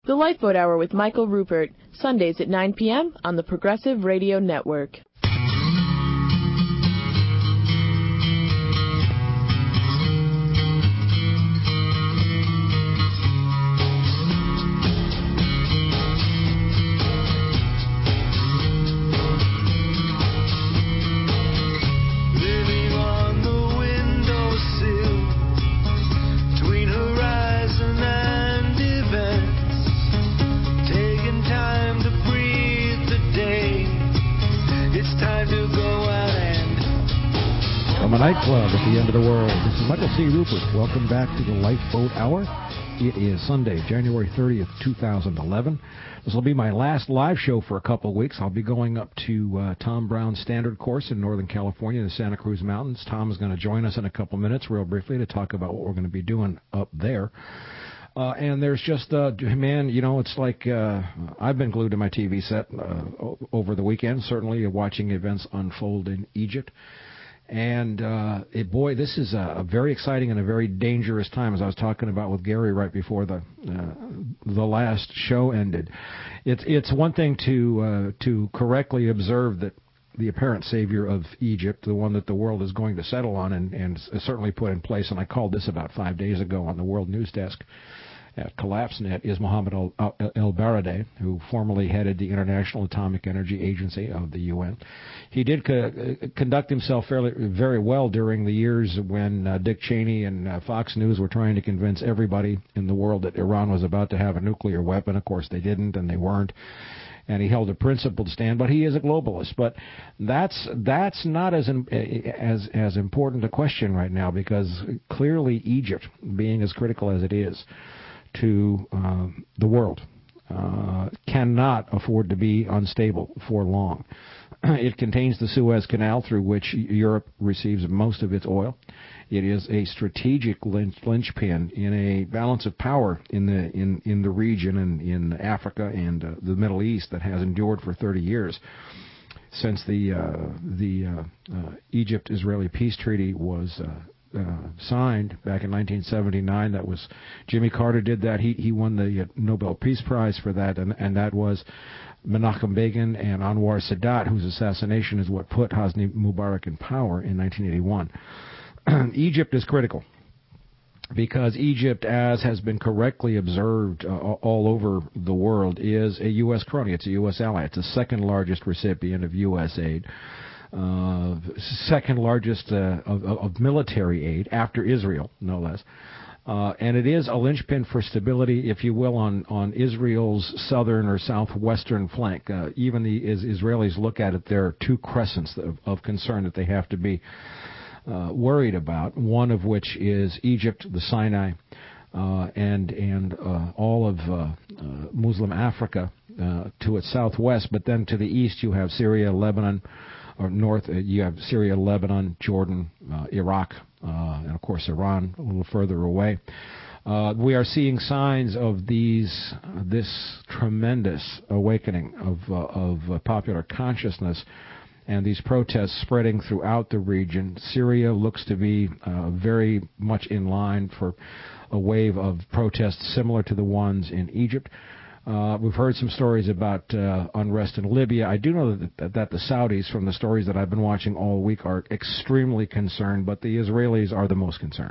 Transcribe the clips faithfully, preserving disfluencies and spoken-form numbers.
The Lifeboat Hour with Michael Rupert, Sundays at nine p.m. on the Progressive Radio Network. A nightclub at the end of the world. This is Michael C. Rupert. Welcome back to the Lifeboat Hour. It is Sunday, January thirtieth, two thousand eleven. This will be my last live show for a couple of weeks. I'll be going up to uh, Tom Brown's Standard Course in Northern California, the Santa Cruz Mountains. Tom is going to join us in a couple of minutes, real briefly, to talk about what we're going to be doing up there. Uh, and there's just, uh, man, you know, it's like uh, I've been glued to my T V set uh, over the weekend, certainly watching events unfold in Egypt. And, uh, it, boy, this is a, a very exciting and a very dangerous time, as I was talking about with Gary right before the uh, the last show ended. It's it's one thing to uh, to correctly observe that the apparent savior of Egypt, the one that the world is going to settle on and, and certainly put in place, and I called this about five days ago on the World News Desk at CollapseNet, is Mohammed El-Baradei, who formerly headed the International Atomic Energy Agency of the U N. He did co- conduct himself fairly very well during the years when uh, Dick Cheney and uh, Fox News were trying to convince everybody in the world that Iran was about to have a nuclear weapon. Of course, they didn't, and they weren't. And he held a principled stand, but he is a globalist. But that's that's not as as as important a question right now, because clearly Egypt, being as critical as it is to uh, the world, uh, cannot afford to be unstable for long. It contains the Suez Canal, through which Europe receives most of its oil. It is a strategic lynch, linchpin in a balance of power in the in, in the region and in Africa and uh, the Middle East that has endured for thirty years, since the uh, the uh, uh, Egypt-Israeli peace treaty was Uh, Uh, signed back in nineteen seventy-nine. That was Jimmy Carter did that. He he won the uh, Nobel Peace Prize for that, and and that was Menachem Begin and Anwar Sadat, whose assassination is what put Hosni Mubarak in power in nineteen eighty-one. Egypt is critical because Egypt, as has been correctly observed uh, all over the world, is a U S crony. It's a U S ally. It's the second largest recipient of U S aid. Uh, second largest uh, of, of military aid after Israel, no less. Uh, and it is a linchpin for stability, if you will, on, on Israel's southern or southwestern flank. Uh, even the is, Israelis look at it, there are two crescents of, of concern that they have to be uh, worried about, one of which is Egypt, the Sinai, uh, and, and uh, all of uh, uh, Muslim Africa uh, to its southwest. But then to the east you have Syria, Lebanon, or north, uh, you have Syria, Lebanon, Jordan, uh, Iraq, uh, and of course Iran a little further away. Uh, we are seeing signs of these, uh, this tremendous awakening of, uh, of uh, popular consciousness, and these protests spreading throughout the region. Syria looks to be uh, very much in line for a wave of protests similar to the ones in Egypt. Uh, we've heard some stories about uh, unrest in Libya. I do know that, that the Saudis, from the stories that I've been watching all week, are extremely concerned, but the Israelis are the most concerned,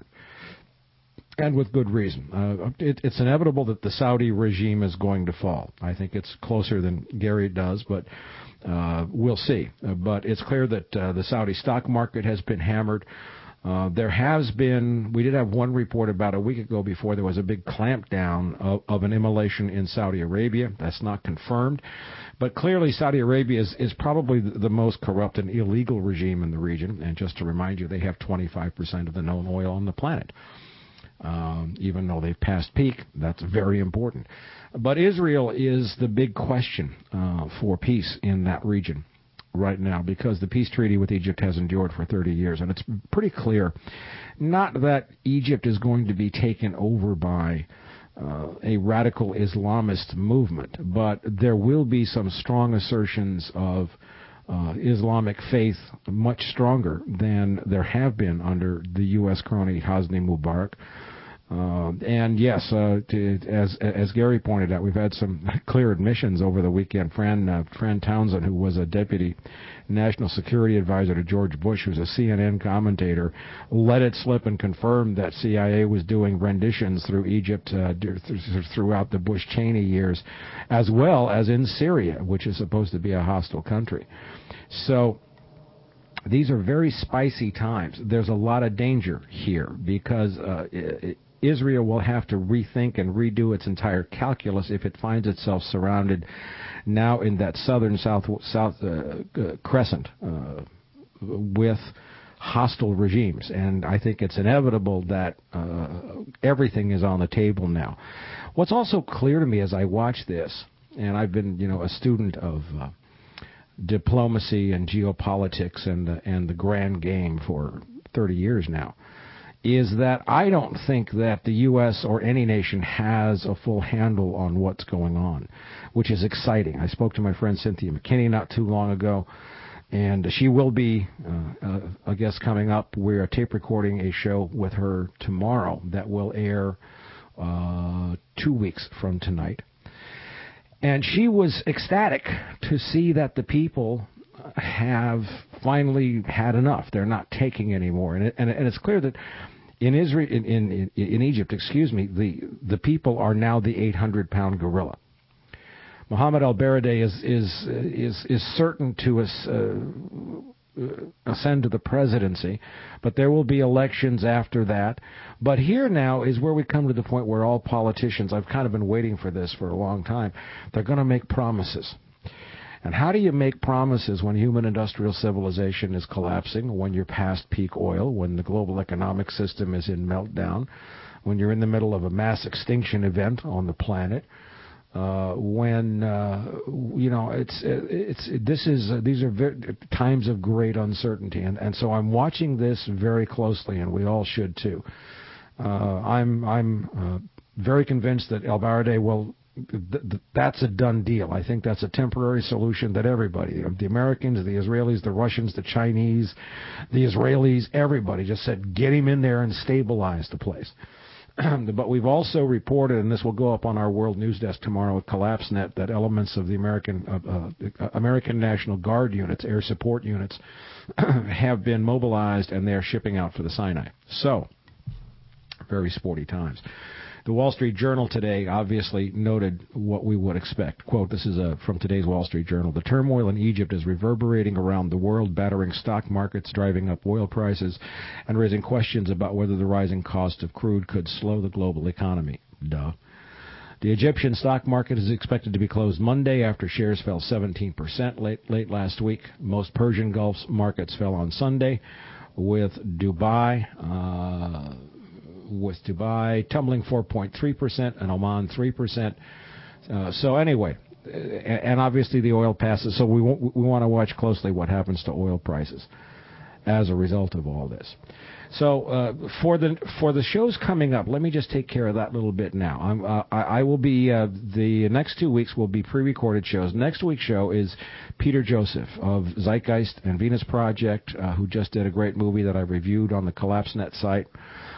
and with good reason. Uh, it, it's inevitable that the Saudi regime is going to fall. I think it's closer than Gary does, but uh, we'll see. Uh, but it's clear that uh, the Saudi stock market has been hammered. Uh, there has been, we did have one report about a week ago before there was a big clampdown of, of an immolation in Saudi Arabia. That's not confirmed. But clearly Saudi Arabia is, is probably the most corrupt and illegal regime in the region. And just to remind you, they have twenty-five percent of the known oil on the planet. Um, even though they've passed peak, that's very important. But Israel is the big question uh, for peace in that region right now, because the peace treaty with Egypt has endured for thirty years, and it's pretty clear not that Egypt is going to be taken over by uh, a radical Islamist movement, but there will be some strong assertions of uh, Islamic faith, much stronger than there have been under the U S crony Hosni Mubarak. Uh, and yes, uh, to, as as Gary pointed out, we've had some clear admissions over the weekend. Fran uh, Fran Townsend, who was a deputy national security advisor to George Bush, who's a C N N commentator, let it slip and confirmed that C I A was doing renditions through Egypt uh, throughout the Bush-Cheney years, as well as in Syria, which is supposed to be a hostile country. So these are very spicy times. There's a lot of danger here because uh, it, Israel will have to rethink and redo its entire calculus if it finds itself surrounded now in that southern south south uh, uh, crescent uh, with hostile regimes. And I think it's inevitable that uh, everything is on the table now. What's also clear to me as I watch this, and I've been, you know, a student of uh, diplomacy and geopolitics and the, and the grand game for thirty years now, is that I don't think that the U S or any nation has a full handle on what's going on, which is exciting. I spoke to my friend Cynthia McKinney not too long ago, and she will be, uh, uh, I guess, coming up. We're tape recording a show with her tomorrow that will air uh, two weeks from tonight. And she was ecstatic to see that the people have finally had enough. They're not taking anymore. And, it, and, and it's clear that in Israel, in, in, in Egypt, excuse me, the, the people are now the eight hundred pound gorilla. Mohammed al-Baradei is, is, is, is certain to us, uh, ascend to the presidency, but there will be elections after that. But here now is where we come to the point where all politicians, I've kind of been waiting for this for a long time, they're going to make promises. And how do you make promises when human industrial civilization is collapsing, when you're past peak oil, when the global economic system is in meltdown, when you're in the middle of a mass extinction event on the planet, uh, when uh, you know it's it's this is uh, these are very, times of great uncertainty, and and so I'm watching this very closely, and we all should too. Uh, I'm I'm uh, very convinced that al-Baradei will. That's a done deal. I think that's a temporary solution that everybody, the Americans, the Israelis, the Russians, the Chinese, the Israelis, everybody just said, get him in there and stabilize the place. But we've also reported, and this will go up on our World News Desk tomorrow at CollapseNet, that elements of the American uh, uh, American National Guard units, air support units, have been mobilized, and they're shipping out for the Sinai. So, very sporty times. The Wall Street Journal today obviously noted what we would expect. Quote, this is a, from today's Wall Street Journal. The turmoil in Egypt is reverberating around the world, battering stock markets, driving up oil prices, and raising questions about whether the rising cost of crude could slow the global economy. Duh. The Egyptian stock market is expected to be closed Monday after shares fell seventeen percent late, late last week. Most Persian Gulf markets fell on Sunday, with Dubai... Uh, with Dubai tumbling four point three percent and Oman three percent. Uh, so anyway, and obviously the oil passes, so we, w- we want to watch closely what happens to oil prices as a result of all this. So uh, for the for the shows coming up, let me just take care of that little bit now. I'm, uh, I, I will be, uh, the next two weeks will be pre-recorded shows. Next week's show is Peter Joseph of Zeitgeist and Venus Project, uh, who just did a great movie that I reviewed on the CollapseNet site.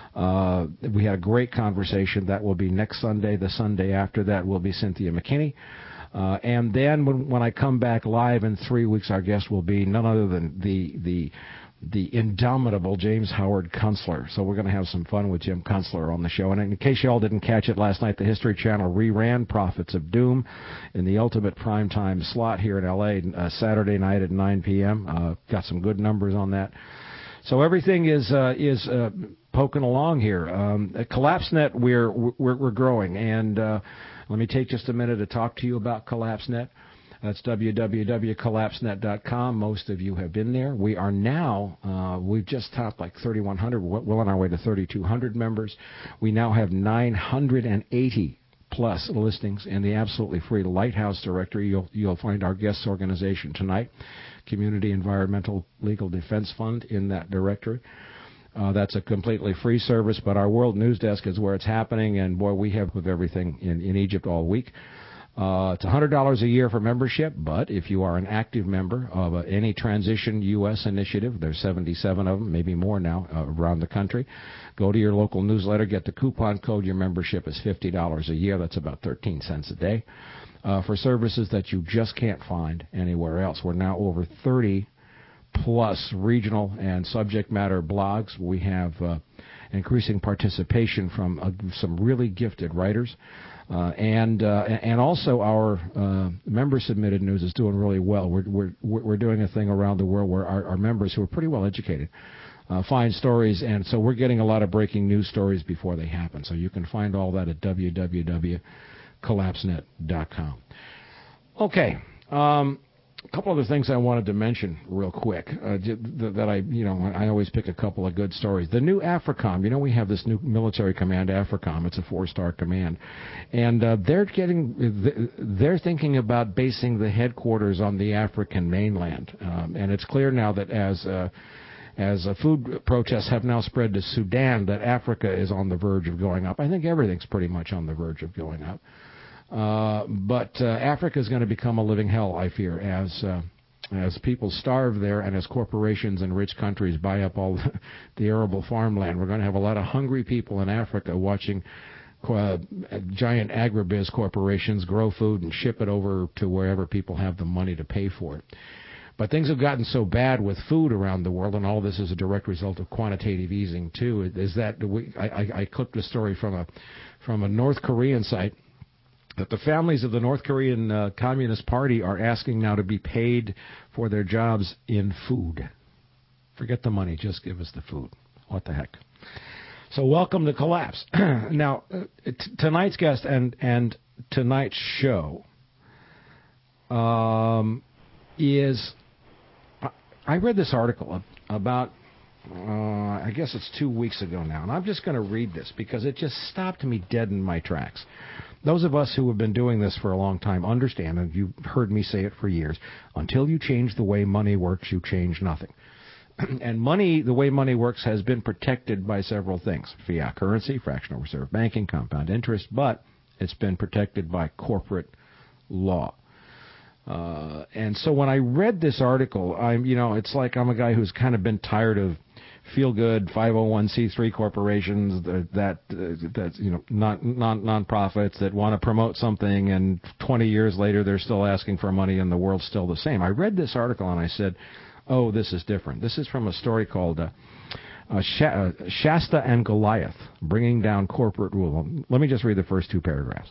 Uh, we had a great conversation. That will be next Sunday. The Sunday after that will be Cynthia McKinney. Uh, and then when, when I come back live in three weeks, our guest will be none other than the the the indomitable James Howard Kunstler. So we're going to have some fun with Jim Kunstler on the show. And in case you all didn't catch it last night, the History Channel reran Prophets of Doom in the ultimate primetime slot here in L A uh, Saturday night at nine p.m. Uh, got some good numbers on that. So everything is uh, is uh, poking along here. Um, at CollapseNet, we're we're, we're growing, and uh, let me take just a minute to talk to you about CollapseNet. That's w w w dot collapse net dot com. Most of you have been there. We are now, uh, we've just topped like thirty-one hundred. We're well on our way to thirty-two hundred members. We now have nine hundred eighty plus listings in the absolutely free Lighthouse directory. You'll, you'll find our guest organization tonight, Community Environmental Legal Defense Fund, in that directory. Uh, that's a completely free service, but our World News Desk is where it's happening, and boy, we have with everything in, in Egypt all week. Uh, it's one hundred dollars a year for membership, but if you are an active member of uh, any Transition U S initiative, there's seventy-seven of them, maybe more now, uh, around the country, go to your local newsletter, get the coupon code. Your membership is fifty dollars a year. That's about thirteen cents a day uh, for services that you just can't find anywhere else. We're now over thirty plus regional and subject matter blogs. We have uh, increasing participation from uh, some really gifted writers. Uh, and uh, and also our uh, member-submitted news is doing really well. We're we're we're doing a thing around the world where our, our members, who are pretty well educated, uh, find stories, and so we're getting a lot of breaking news stories before they happen. So you can find all that at w w w dot collapse net dot com. Okay. Um, A couple other things I wanted to mention real quick uh, that I, you know, I always pick a couple of good stories. The new AFRICOM, you know, we have this new military command, AFRICOM. It's a four-star command, and uh, they're getting, they're thinking about basing the headquarters on the African mainland, um, and it's clear now that as uh, as uh, food protests have now spread to Sudan, that Africa is on the verge of going up. I think everything's pretty much on the verge of going up. Uh, but uh, Africa is going to become a living hell, I fear, as uh, as people starve there and as corporations in rich countries buy up all the, the arable farmland. We're going to have a lot of hungry people in Africa watching uh, giant agribiz corporations grow food and ship it over to wherever people have the money to pay for it. But things have gotten so bad with food around the world, and all this is a direct result of quantitative easing too. Is that we, I, I, I clipped a story from a from a North Korean site that the families of the North Korean uh, Communist Party are asking now to be paid for their jobs in food. Forget the money, just give us the food. What the heck? So welcome to Collapse. Now, uh, t- tonight's guest and, and tonight's show um, is... I read this article about, uh, I guess it's two weeks ago now, and I'm just going to read this because it just stopped me dead in my tracks. Those of us who have been doing this for a long time understand, and you've heard me say it for years, until you change the way money works, you change nothing. And money, the way money works, has been protected by several things. Fiat currency, fractional reserve banking, compound interest, but it's been protected by corporate law. Uh, and so when I read this article, I'm, you know, it's like I'm a guy who's kind of been tired of feel-good five oh one c three corporations that, that, uh, that you know, not, non, non-profits that want to promote something, and twenty years later they're still asking for money and the world's still the same. I read this article and I said, oh, this is different. This is from a story called uh, uh, Shasta and Goliath, Bringing Down Corporate Rule. Let me just read the first two paragraphs.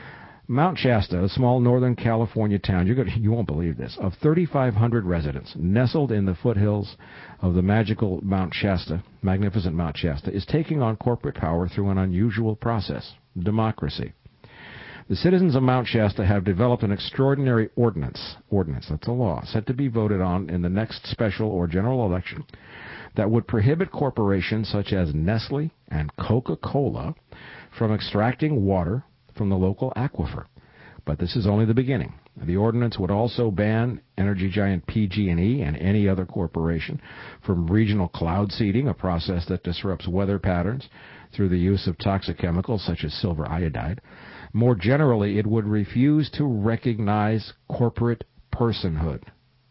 Mount Shasta, a small northern California town, you're gonna, you won't believe this, of thirty-five hundred residents, nestled in the foothills of the magical Mount Shasta, magnificent Mount Shasta, is taking on corporate power through an unusual process, democracy. The citizens of Mount Shasta have developed an extraordinary ordinance, ordinance, that's a law, set to be voted on in the next special or general election that would prohibit corporations such as Nestle and Coca-Cola from extracting water from the local aquifer. But this is only the beginning. The ordinance would also ban energy giant P G and E and any other corporation from regional cloud seeding, a process that disrupts weather patterns through the use of toxic chemicals such as silver iodide. More generally, it would refuse to recognize corporate personhood.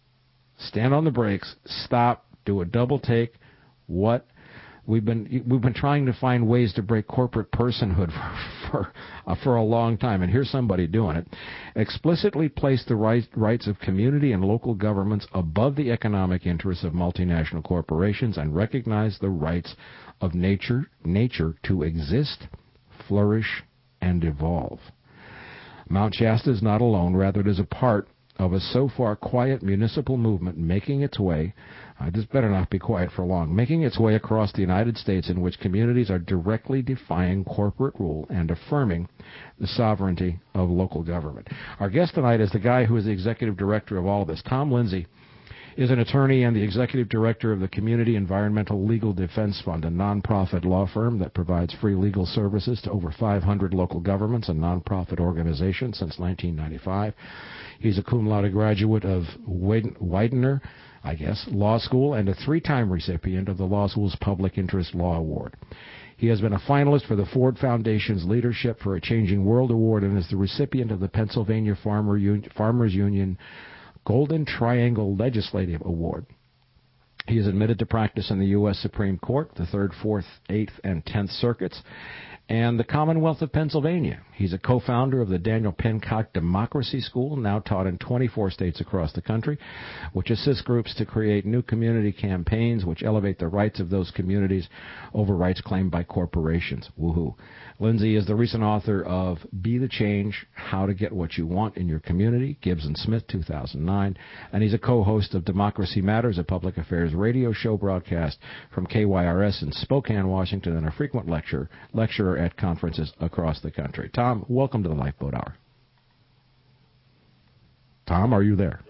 Stand on the brakes, stop, do a double take. What? We've been we've been trying to find ways to break corporate personhood for for, uh, for a long time, and here's somebody doing it. Explicitly place the right, rights of community and local governments above the economic interests of multinational corporations, and recognize the rights of nature nature to exist, flourish, and evolve. Mount Shasta is not alone; rather, it is a part of a so far quiet municipal movement making its way, uh, this better not be quiet for long, making its way across the United States, in which communities are directly defying corporate rule and affirming the sovereignty of local government. Our guest tonight is the guy who is the executive director of all of this. Tom Lindsay is an attorney and the executive director of the Community Environmental Legal Defense Fund, a nonprofit law firm that provides free legal services to over five hundred local governments and nonprofit organizations since nineteen ninety-five. He's a cum laude graduate of Widener, I guess, Law School, and a three-time recipient of the law school's Public Interest Law Award. He has been a finalist for the Ford Foundation's Leadership for a Changing World Award and is the recipient of the Pennsylvania Farmer Un- Farmers Union Golden Triangle Legislative Award. He is admitted to practice in the U S Supreme Court, the Third, Fourth, Eighth, and Tenth Circuits, and the Commonwealth of Pennsylvania. He's a co-founder of the Daniel Pencock Democracy School, now taught in twenty-four states across the country, which assists groups to create new community campaigns which elevate the rights of those communities over rights claimed by corporations. Woohoo. Lindsay is the recent author of Be the Change, How to Get What You Want in Your Community, Gibbs and Smith, two thousand nine, and he's a co-host of Democracy Matters, a public affairs radio show broadcast from K Y R S in Spokane, Washington, and a frequent lecturer, lecturer at conferences across the country. Tom, welcome to the Lifeboat Hour. Tom, are you there?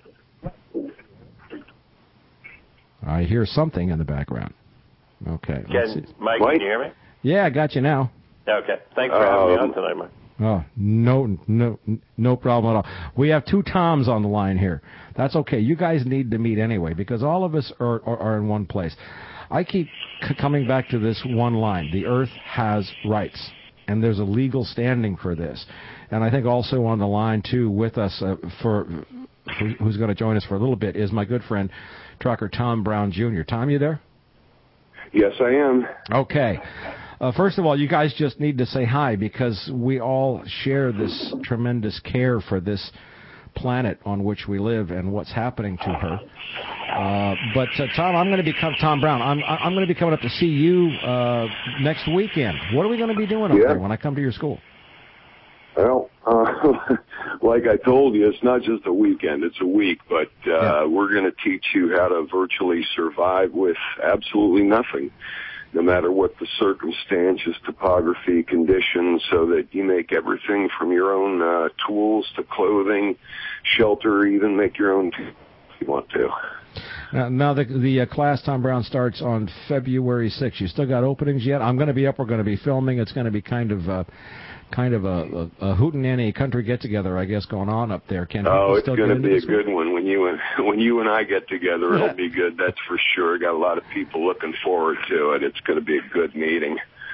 I hear something in the background. Okay. Can, Mike, can you hear me? Yeah, I got you now. Okay. Thanks for having um, me on tonight, Mike. Oh, no, no, no problem at all. We have two Toms on the line here. That's okay. You guys need to meet anyway because all of us are, are, are in one place. I keep c- coming back to this one line. The earth has rights, and there's a legal standing for this. And I think also on the line, too, with us uh, for who's going to join us for a little bit is my good friend, trucker Tom Brown, Junior Tom, you there? Yes, I am. Okay. Uh, first of all, you guys just need to say hi because we all share this tremendous care for this planet on which we live and what's happening to her. Uh, but uh, Tom, I'm going to be Tom Brown. I'm I'm going to be coming up to see you uh, next weekend. What are we going to be doing up yeah. there when I come to your school? Well, uh, like I told you, it's not just a weekend; it's a week. But uh, yeah. we're going to teach you how to virtually survive with absolutely nothing, no matter what the circumstances, topography, conditions, so that you make everything from your own uh, tools to clothing, shelter, even make your own t- if you want to. Now, now the, the uh, class, Tom Brown, starts on February sixth. You still got openings yet? I'm going to be up. We're going to be filming. It's going to be kind of uh, kind of a, a, a hootenanny country get-together, I guess, going on up there. Can oh, it's going to be a good one. When you and when you and I get together, it'll be good. That's for sure. Got a lot of people looking forward to it. It's going to be a good meeting.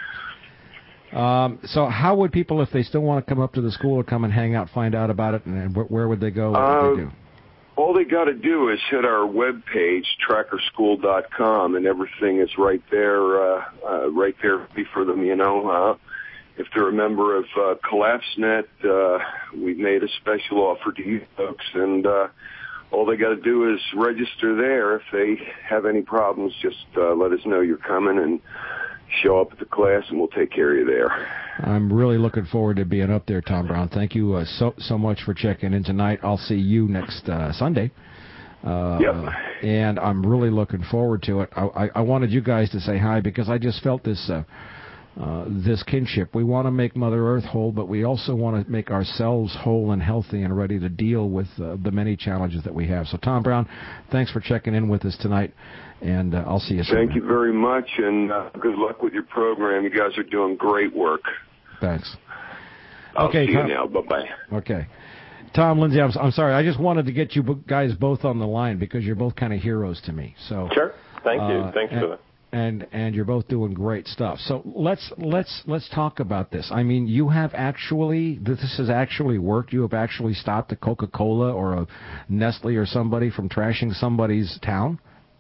Um, so how would people, if they still want to come up to the school or come and hang out, find out about it, and where, where would they go? What uh, would they do? All they got to do is hit our webpage, tracker school dot com, and everything is right there, uh, uh, right there for them, you know. Uh, if they're a member of uh, CollapseNet, uh, we've made a special offer to you folks, and uh, all they got to do is register there. If they have any problems, just uh, let us know you're coming and show up at the class, and we'll take care of you there. I'm really looking forward to being up there, Tom Brown. Thank you uh, so so much for checking in tonight. I'll see you next uh, Sunday. Uh, yep. And I'm really looking forward to it. I, I, I wanted you guys to say hi because I just felt this uh, uh, this kinship. We want to make Mother Earth whole, but we also want to make ourselves whole and healthy and ready to deal with uh, the many challenges that we have. So, Tom Brown, thanks for checking in with us tonight. And uh, I'll see you soon. Thank you very much, and uh, good luck with your program. You guys are doing great work. Thanks. I'll okay, see Tom, you now. Bye-bye. Okay. Tom, Lindsay, I'm, I'm sorry. I just wanted to get you guys both on the line because you're both kind of heroes to me. So Sure. Thank you. Uh, Thanks and, for that. And and you're both doing great stuff. So let's let's let's talk about this. I mean, you have actually this has actually worked. You have actually stopped a Coca-Cola or a Nestle or somebody from trashing somebody's town.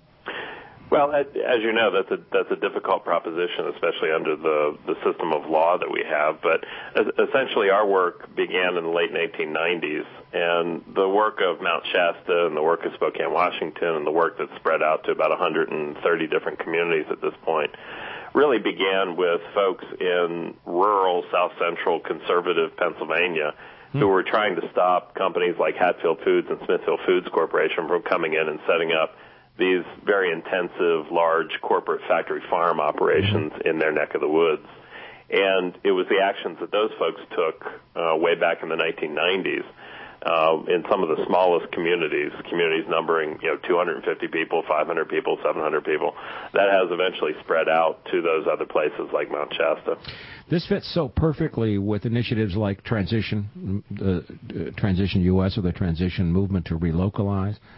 Well, as you know, that's a that's a difficult proposition, especially under the the system of law that we have. But essentially, our work began in the late eighteen nineties, and the work of Mount Shasta and the work of Spokane, Washington, and the work that's spread out to about one hundred thirty different communities at this point really began with folks in rural, south-central, conservative Pennsylvania hmm. who were trying to stop companies like Hatfield Foods and Smithfield Foods Corporation from coming in and setting up these very intensive, large corporate factory farm operations mm-hmm. in their neck of the woods. And it was the actions that those folks took uh, way back in the nineteen nineties uh, in some of the smallest communities, communities numbering, you know, two hundred fifty people, five hundred people, seven hundred people, that has eventually spread out to those other places like Mount Shasta. This fits so perfectly with initiatives like Transition, uh, Transition U S or the Transition Movement to Relocalize.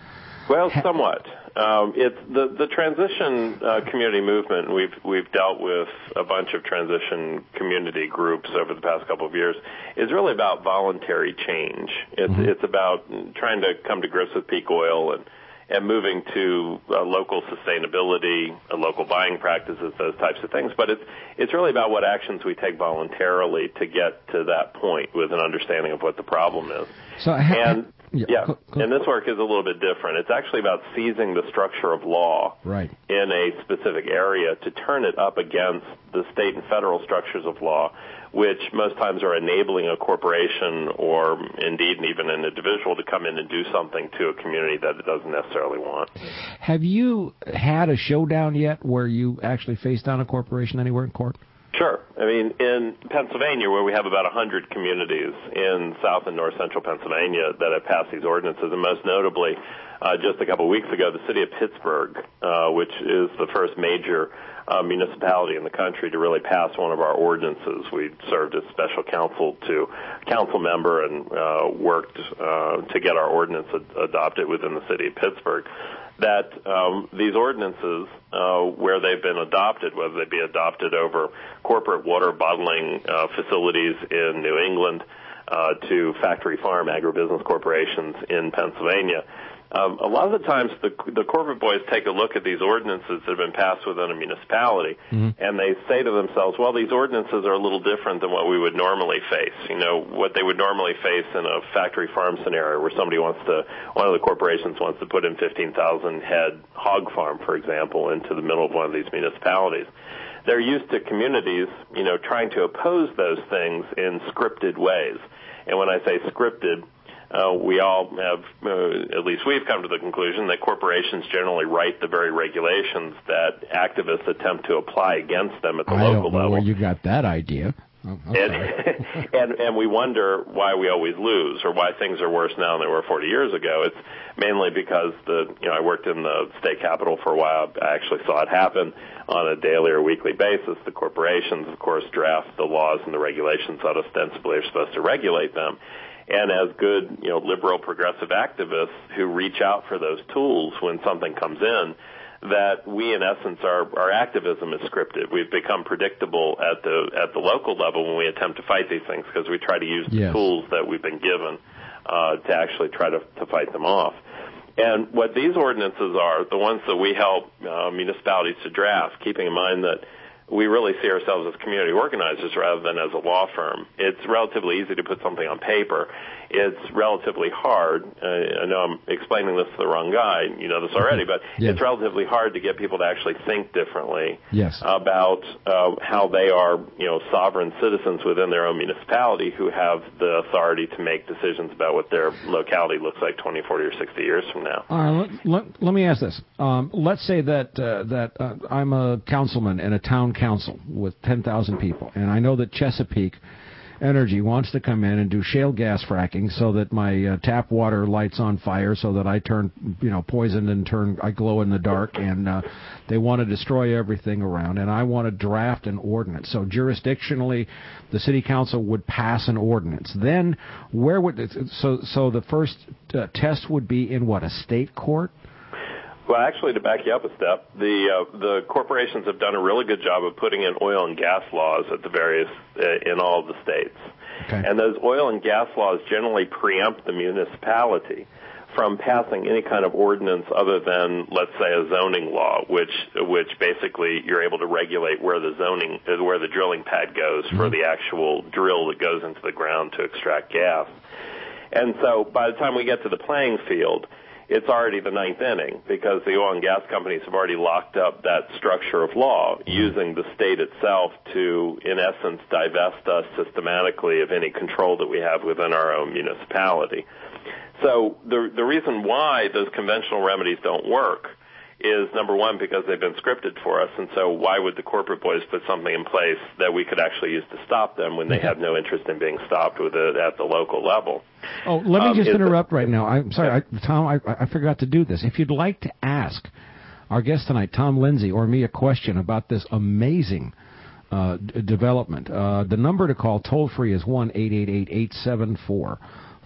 Well, somewhat. Um, it's the the transition uh, community movement. We've we've dealt with a bunch of transition community groups over the past couple of years. Is really about voluntary change. It's mm-hmm. it's about trying to come to grips with peak oil and and moving to uh, local sustainability, uh, local buying practices, those types of things. But it's it's really about what actions we take voluntarily to get to that point with an understanding of what the problem is. So I ha- and yeah, yeah, go, go. and this work is a little bit different. It's actually about seizing the structure of law right. in a specific area to turn it up against the state and federal structures of law, which most times are enabling a corporation or indeed even an individual to come in and do something to a community that it doesn't necessarily want. Have you had a showdown yet where you actually faced down a corporation anywhere in court? Sure. I mean, in Pennsylvania, where we have about one hundred communities in south and north central Pennsylvania that have passed these ordinances, and most notably, uh, just a couple of weeks ago, the city of Pittsburgh, uh, which is the first major uh, municipality in the country to really pass one of our ordinances. We served as special counsel to council member and uh, worked uh, to get our ordinance ad- adopted within the city of Pittsburgh. That um, these ordinances, uh, where they've been adopted, whether they be adopted over corporate water bottling uh, facilities in New England uh, to factory farm agribusiness corporations in Pennsylvania, Um, a lot of the times the, the corporate boys take a look at these ordinances that have been passed within a municipality, mm-hmm. and they say to themselves, well, these ordinances are a little different than what we would normally face. You know, what they would normally face in a factory farm scenario where somebody wants to, one of the corporations wants to put in fifteen thousand head hog farm, for example, into the middle of one of these municipalities. They're used to communities, you know, trying to oppose those things in scripted ways. And when I say scripted, Uh, we all have, uh, at least we've come to the conclusion that corporations generally write the very regulations that activists attempt to apply against them at the I local don't know level. Where you got that idea. Oh, and, and and we wonder why we always lose, or why things are worse now than they were forty years ago. It's mainly because the you know I worked in the state capitol for a while. I actually saw it happen on a daily or weekly basis. The corporations, of course, draft the laws and the regulations that ostensibly are supposed to regulate them. And as good, you know, liberal progressive activists who reach out for those tools when something comes in, that we, in essence, our, our activism is scripted. We've become predictable at the at the local level when we attempt to fight these things because we try to use the yes. tools that we've been given uh, to actually try to, to fight them off. And what these ordinances are, the ones that we help uh, municipalities to draft, keeping in mind that we really see ourselves as community organizers rather than as a law firm. It's relatively easy to put something on paper. It's relatively hard. Uh, I know I'm explaining this to the wrong guy. You know this already, but yes. it's relatively hard to get people to actually think differently yes. about uh, how they are, you know, sovereign citizens within their own municipality who have the authority to make decisions about what their locality looks like twenty, forty, or sixty years from now. All right, let, let, let me ask this. Um, let's say that uh, that uh, I'm a councilman in a town council with ten thousand people, and I know that Chesapeake Energy wants to come in and do shale gas fracking so that my uh, tap water lights on fire, so that I turn, you know, poisoned and turn, I glow in the dark, and uh, they want to destroy everything around, and I want to draft an ordinance. So jurisdictionally, the city council would pass an ordinance. Then where would, it, so, so the first uh, test would be in what, a state court? Well, actually, to back you up a step, the uh, the corporations have done a really good job of putting in oil and gas laws at the various uh, in all of the states, okay. and those oil and gas laws generally preempt the municipality from passing any kind of ordinance other than, let's say, a zoning law, which which basically you're able to regulate where the zoning where the drilling pad goes mm-hmm. for the actual drill that goes into the ground to extract gas, and so by the time we get to the playing field, it's already the ninth inning because the oil and gas companies have already locked up that structure of law using the state itself to, in essence, divest us systematically of any control that we have within our own municipality. So the the reason why those conventional remedies don't work is, number one, because they've been scripted for us, and so why would the corporate boys put something in place that we could actually use to stop them when they have no interest in being stopped with it at the local level? Oh, let me um, just interrupt the, right now. I'm sorry, yeah. I, Tom, I, I forgot to do this. If you'd like to ask our guest tonight, Tom Lindsay, or me a question about this amazing uh, d- development, uh, the number to call toll-free is one eight eight eight, eight seven four,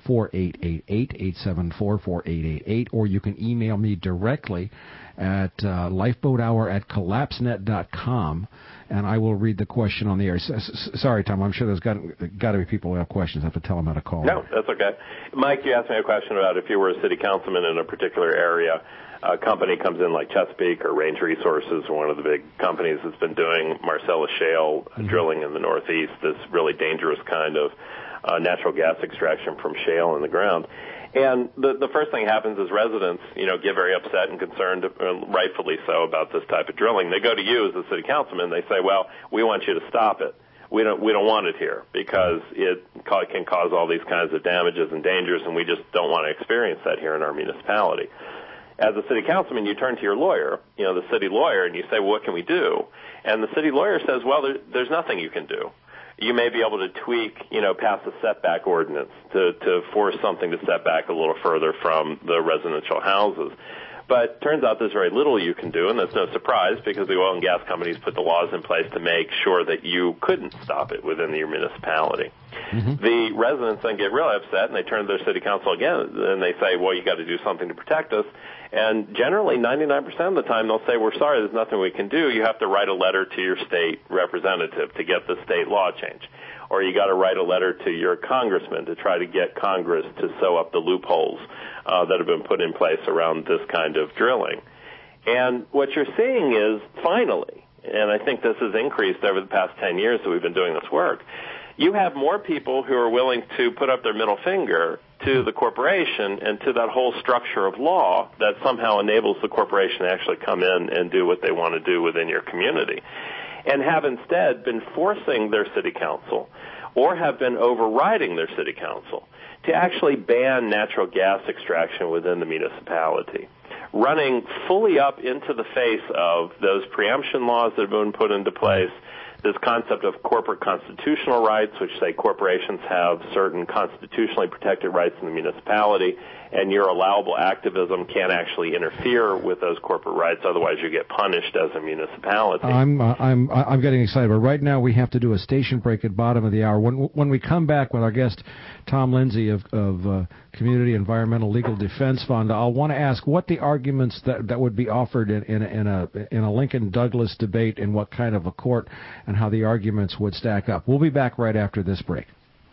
four eight eight eight, eight seven four, four eight eight eight, or you can email me directly at uh, lifeboathour at collapsenet dot com, and I will read the question on the air. S- s- sorry, Tom, I'm sure there's got, got to be people who have questions. I have to tell them how to call. No, that's okay. Mike, you asked me a question about if you were a city councilman in a particular area. A company comes in like Chesapeake or Range Resources, or one of the big companies that's been doing Marcellus Shale mm-hmm. drilling in the Northeast, this really dangerous kind of uh, natural gas extraction from shale in the ground. And the, the first thing happens is residents, you know, get very upset and concerned, uh, rightfully so, about this type of drilling. They go to you as the city councilman. They say, well, we want you to stop it. We don't, we don't want it here because it ca- can cause all these kinds of damages and dangers, and we just don't want to experience that here in our municipality. As a city councilman, you turn to your lawyer, you know, the city lawyer, and you say, well, what can we do? And the city lawyer says, well, there, there's nothing you can do. You may be able to tweak, you know, pass a setback ordinance to, to force something to set back a little further from the residential houses. But it turns out there's very little you can do, and that's no surprise because the oil and gas companies put the laws in place to make sure that you couldn't stop it within your municipality. Mm-hmm. The residents then get really upset, and they turn to their city council again, and they say, well, you got to do something to protect us. And generally, ninety-nine percent of the time, they'll say, we're sorry, there's nothing we can do. You have to write a letter to your state representative to get the state law changed. Or you got to write a letter to your congressman to try to get Congress to sew up the loopholes uh, that have been put in place around this kind of drilling. And what you're seeing is, finally, and I think this has increased over the past ten years that we've been doing this work, you have more people who are willing to put up their middle finger to the corporation and to that whole structure of law that somehow enables the corporation to actually come in and do what they want to do within your community, and have instead been forcing their city council or have been overriding their city council to actually ban natural gas extraction within the municipality, running fully up into the face of those preemption laws that have been put into place, this concept of corporate constitutional rights, which say corporations have certain constitutionally protected rights in the municipality, and your allowable activism can't actually interfere with those corporate rights, otherwise you get punished as a municipality. I'm uh, I'm I'm getting excited, but right now we have to do a station break at bottom of the hour. When when we come back with our guest Tom Lindsay of of uh, Community Environmental Legal Defense Fund, I'll want to ask what the arguments that, that would be offered in, in, in a in a Lincoln Douglas debate, in what kind of a court, and how the arguments would stack up. We'll be back right after this break.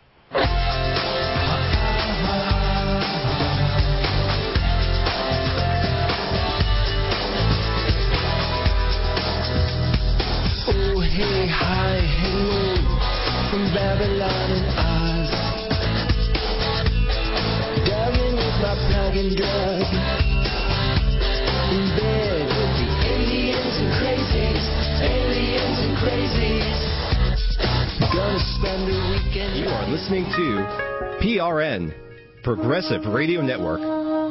Hey, hi, hello, from Babylon and Oz. Diving with my plug and drug. In bed with the aliens and crazies, aliens and crazies. Gonna spend a weekend. You are listening to P R N, Progressive Radio Network.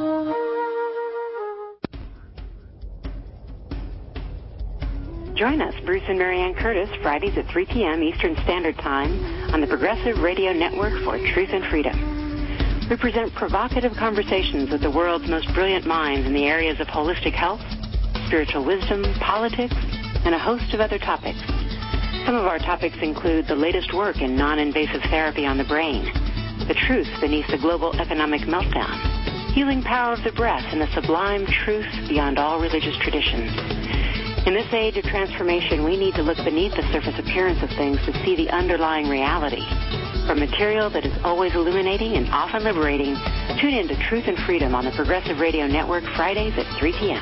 Join us, Bruce and Marianne Curtis, Fridays at three p.m. Eastern Standard Time on the Progressive Radio Network for Truth and Freedom. We present provocative conversations with the world's most brilliant minds in the areas of holistic health, spiritual wisdom, politics, and a host of other topics. Some of our topics include the latest work in non-invasive therapy on the brain, the truth beneath the global economic meltdown, healing power of the breath, and the sublime truth beyond all religious traditions. In this age of transformation, we need to look beneath the surface appearance of things to see the underlying reality. From material that is always illuminating and often liberating, tune in to Truth and Freedom on the Progressive Radio Network, Fridays at three p.m.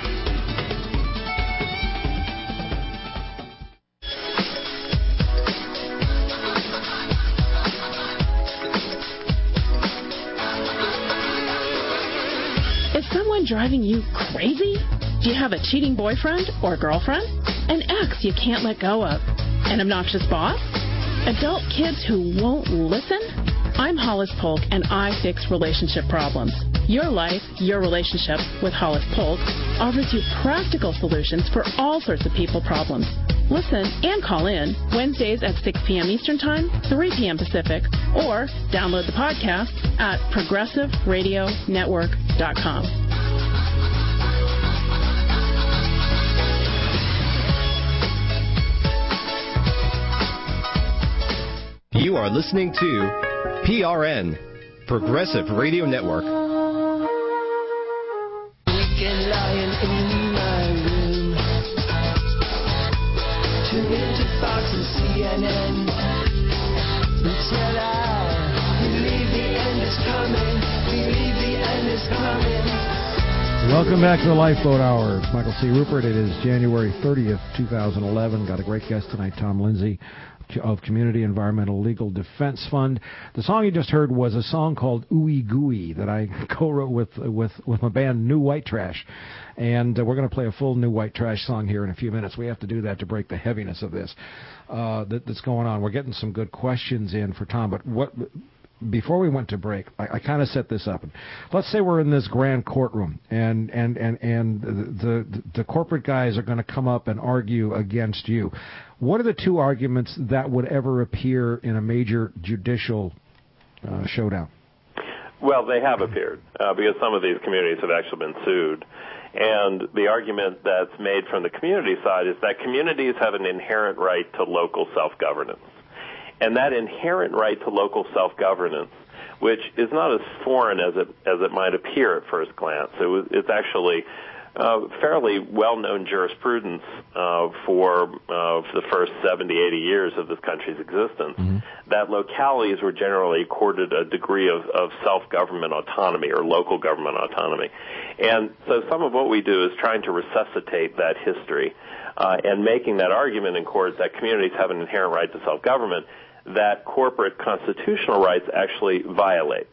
Is someone driving you crazy? Do you have a cheating boyfriend or girlfriend? An ex you can't let go of? An obnoxious boss? Adult kids who won't listen? I'm Hollis Polk, and I fix relationship problems. Your life, your relationship with Hollis Polk offers you practical solutions for all sorts of people problems. Listen and call in Wednesdays at six p.m. Eastern Time, three p.m. Pacific, or download the podcast at progressive radio network dot com. You are listening to P R N, Progressive Radio Network. Weekend lying in my room. Tune into Fox and C N N until I believe the end is coming. Believe the end is coming. Welcome back to the Lifeboat Hour. It's Michael C. Rupert. It is January thirtieth, twenty eleven. Got a great guest tonight, Tom Lindsay of Community Environmental Legal Defense Fund. The song you just heard was a song called Ooey Gooey that I co-wrote with with with my band New White Trash, and uh, we're going to play a full New White Trash song here in a few minutes. We have to do that to break the heaviness of this uh, that, that's going on. We're getting some good questions in for Tom, but what? Before we went to break, I, I kind of set this up. Let's say we're in this grand courtroom, and and and and the the, the corporate guys are going to come up and argue against you. What are the two arguments that would ever appear in a major judicial uh, showdown? Well, they have appeared uh, because some of these communities have actually been sued. And the argument that's made from the community side is that communities have an inherent right to local self-governance. And that inherent right to local self-governance, which is not as foreign as it as it might appear at first glance, it was, it's actually uh, fairly well-known jurisprudence uh, for uh, the first seventy, eighty years of this country's existence, mm-hmm. that localities were generally accorded a degree of, of self-government autonomy or local government autonomy. And so some of what we do is trying to resuscitate that history uh, and making that argument in court that communities have an inherent right to self-government that corporate constitutional rights actually violates.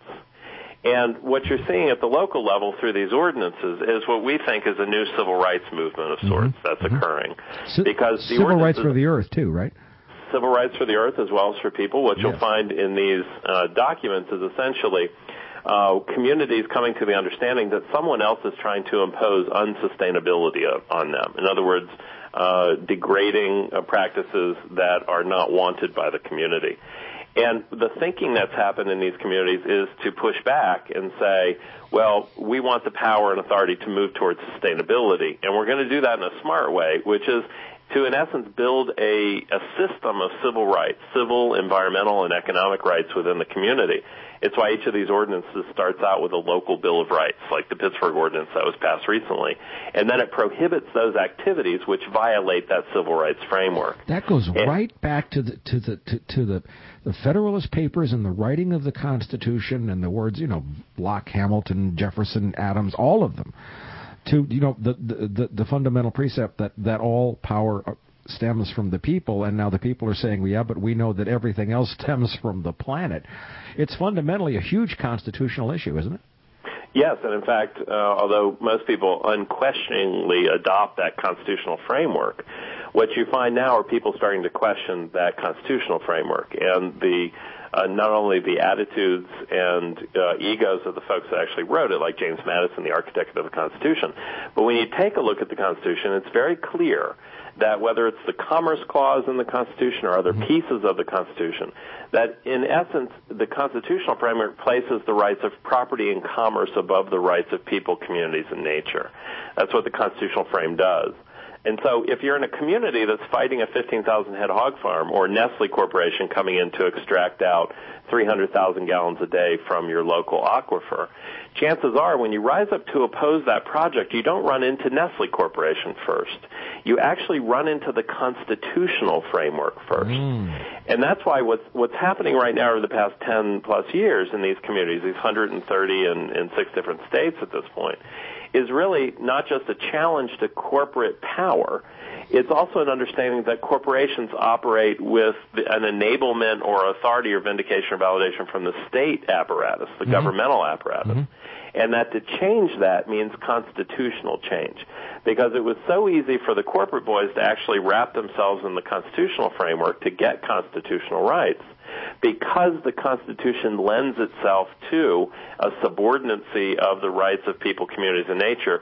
And what you're seeing at the local level through these ordinances is what we think is a new civil rights movement of sorts mm-hmm. that's mm-hmm. occurring. C- because the civil rights for the earth, too, right? Civil rights for the earth as well as for people. What yes. you'll find in these uh, documents is essentially uh, communities coming to the understanding that someone else is trying to impose unsustainability on them. In other words, Uh, degrading uh, practices that are not wanted by the community. And the thinking that's happened in these communities is to push back and say, well, we want the power and authority to move towards sustainability, and we're going to do that in a smart way, which is to, in essence, build a, a system of civil rights, civil, environmental, and economic rights within the community. It's why each of these ordinances starts out with a local Bill of Rights, like the Pittsburgh ordinance that was passed recently. And then it prohibits those activities which violate that civil rights framework. That goes and, right back to the to the to, to the the Federalist Papers and the writing of the Constitution and the words, you know, Locke, Hamilton, Jefferson, Adams, all of them. To, you know, the the, the fundamental precept that, that all power stems from the people, and now the people are saying, well, yeah, but we know that everything else stems from the planet. It's fundamentally a huge constitutional issue, isn't it? Yes, and in fact, uh, although most people unquestioningly adopt that constitutional framework, what you find now are people starting to question that constitutional framework and the uh, not only the attitudes and uh, egos of the folks that actually wrote it, like James Madison, the architect of the Constitution, but when you take a look at the Constitution, it's very clear that whether it's the Commerce Clause in the Constitution or other pieces of the Constitution, that in essence the constitutional framework places the rights of property and commerce above the rights of people, communities, and nature. That's what the constitutional frame does. And so if you're in a community that's fighting a fifteen thousand head hog farm or Nestle Corporation coming in to extract out three hundred thousand gallons a day from your local aquifer, chances are when you rise up to oppose that project, you don't run into Nestle Corporation first. You actually run into the constitutional framework first. Mm. And that's why what's, what's happening right now over the past ten plus years in these communities, these one hundred thirty in, in six different states at this point, is really not just a challenge to corporate power. It's also an understanding that corporations operate with the, an enablement or authority or vindication or validation from the state apparatus, the mm-hmm. governmental apparatus. Mm-hmm. And that to change that means constitutional change. Because it was so easy for the corporate boys to actually wrap themselves in the constitutional framework to get constitutional rights. Because the Constitution lends itself to a subordinacy of the rights of people, communities, and nature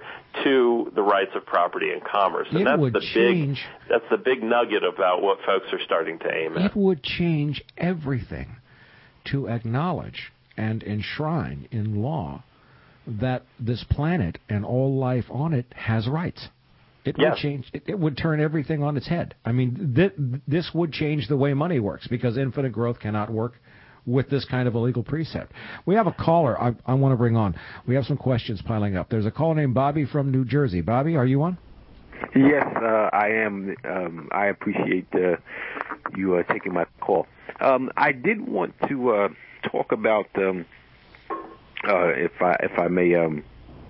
to the rights of property and commerce. And it that's would the change, big that's the big nugget about what folks are starting to aim at. It would change everything to acknowledge and enshrine in law that this planet and all life on it has rights. It yes. would change. It, it would turn everything on its head. I mean, th- this would change the way money works because infinite growth cannot work with this kind of a legal precept. We have a caller I, I want to bring on. We have some questions piling up. There's a caller named Bobby from New Jersey. Bobby, are you on? Yes, uh, I am. Um, I appreciate uh, you uh, taking my call. Um, I did want to uh, talk about, um, uh, if I if I may, um,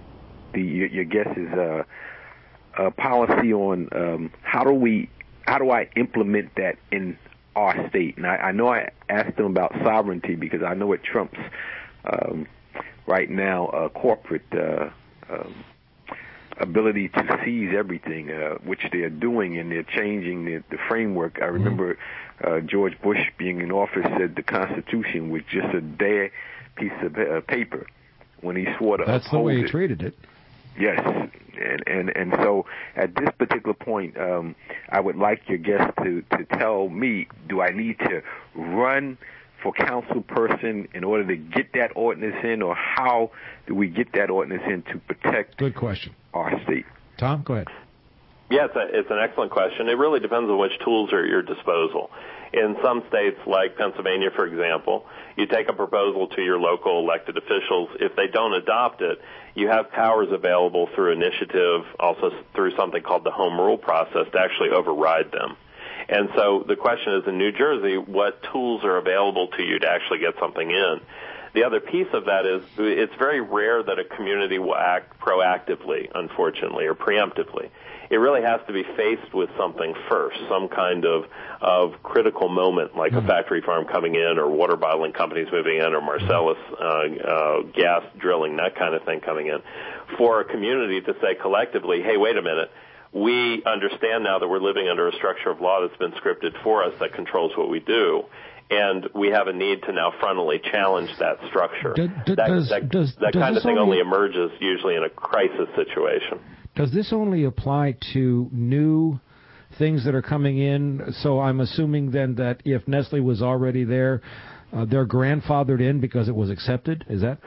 the your, your guess's uh, uh, policy on um, how do we how do I implement that in our state? And I, I know I asked them about sovereignty because I know it trumps um, right now uh, corporate uh, um, ability to seize everything, uh, which they're doing, and they're changing the, the framework. I remember uh, George Bush being in office said the Constitution was just a dead piece of uh, paper when he swore to That's uphold the way he it. treated it. Yes, and and and so at this particular point, um, I would like your guest to to tell me: do I need to run for council person in order to get that ordinance in, or how do we get that ordinance in to protect? Good question. Our state. Tom, go ahead. Yeah, it's, a, it's an excellent question. It really depends on which tools are at your disposal. In some states, like Pennsylvania, for example, you take a proposal to your local elected officials. If they don't adopt it, you have powers available through initiative, also through something called the home rule process, to actually override them. And so the question is, in New Jersey, what tools are available to you to actually get something in? The other piece of that is it's very rare that a community will act proactively, unfortunately, or preemptively. It really has to be faced with something first, some kind of, of critical moment, like a factory farm coming in, or water bottling companies moving in, or Marcellus uh, uh, gas drilling, that kind of thing coming in, for a community to say collectively, hey, wait a minute, we understand now that we're living under a structure of law that's been scripted for us that controls what we do, and we have a need to now frontally challenge that structure. Do, do, that does, that, does, that does kind of thing only, only emerges usually in a crisis situation. Does this only apply to new things that are coming in? So I'm assuming then that if Nestle was already there, uh, they're grandfathered in because it was accepted? Is that...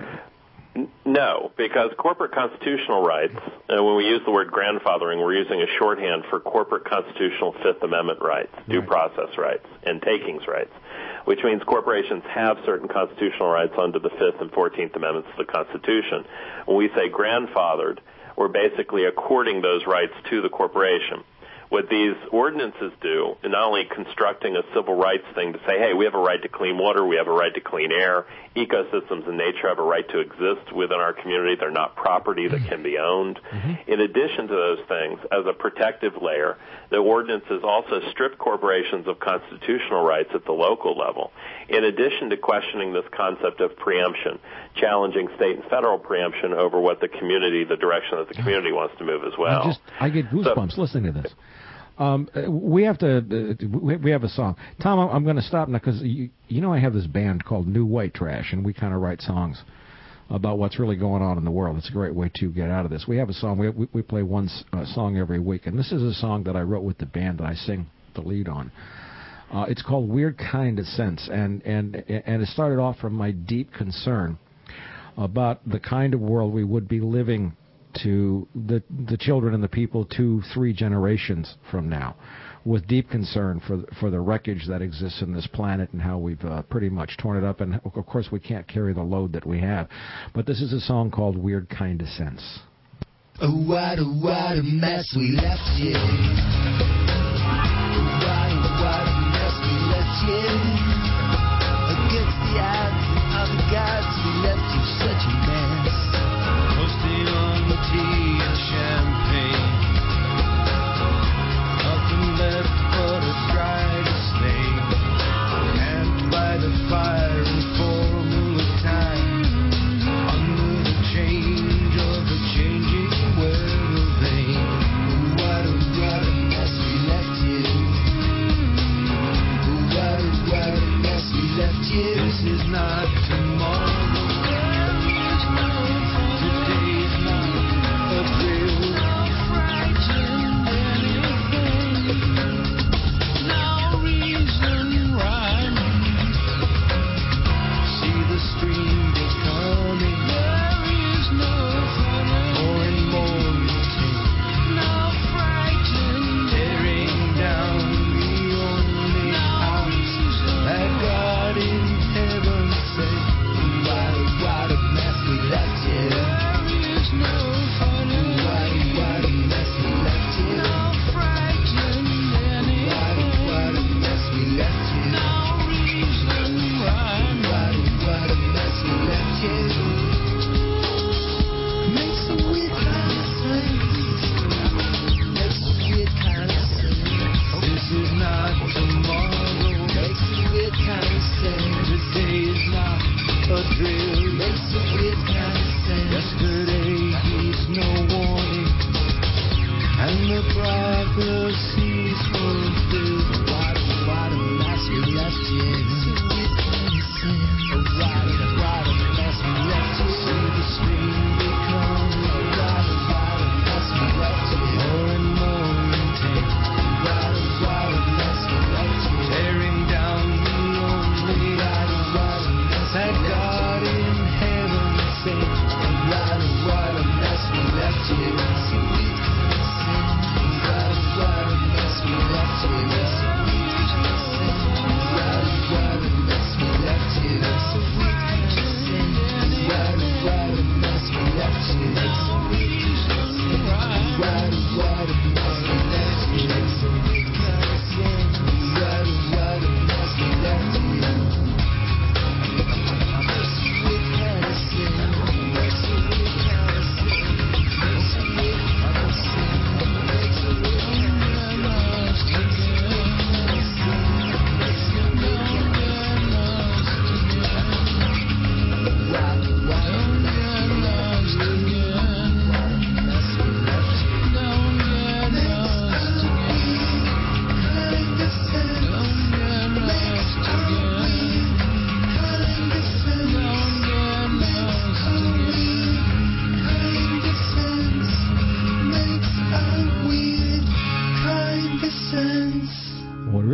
No, because corporate constitutional rights, and when we use the word grandfathering, we're using a shorthand for corporate constitutional Fifth Amendment rights, due right. process rights, and takings rights, which means corporations have certain constitutional rights under the Fifth and Fourteenth Amendments of the Constitution. When we say grandfathered, we're basically according those rights to the corporation. What these ordinances do, and not only constructing a civil rights thing to say, hey, we have a right to clean water, we have a right to clean air, ecosystems and nature have a right to exist within our community, they're not property that can be owned. Mm-hmm. In addition to those things, as a protective layer, the ordinances also strip corporations of constitutional rights at the local level. In addition to questioning this concept of preemption, challenging state and federal preemption over what the community, the direction that the community wants to move as well. I, just, I get goosebumps so, listening to this. Um, we have to. Uh, we have a song. Tom, I'm going to stop now because you, you know I have this band called New White Trash, and we kind of write songs about what's really going on in the world. It's a great way to get out of this. We have a song. We we, we play one uh, song every week, and this is a song that I wrote with the band that I sing the lead on. Uh, it's called Weird Kind of Sense, and and and it started off from my deep concern about the kind of world we would be living to the the children and the people two, three generations from now, with deep concern for for the wreckage that exists in this planet and how we've uh, pretty much torn it up. And of course, we can't carry the load that we have. But this is a song called Weird Kind of Sense. Oh, what a what a mess we left you. What a what a mess we left you. Against the odds and other gods, we left you such a mess. Posting on the tea and champagne, nothing left but a dry stain, camped by the fire in full moon of time, under the change of the changing weather vane. What a, what a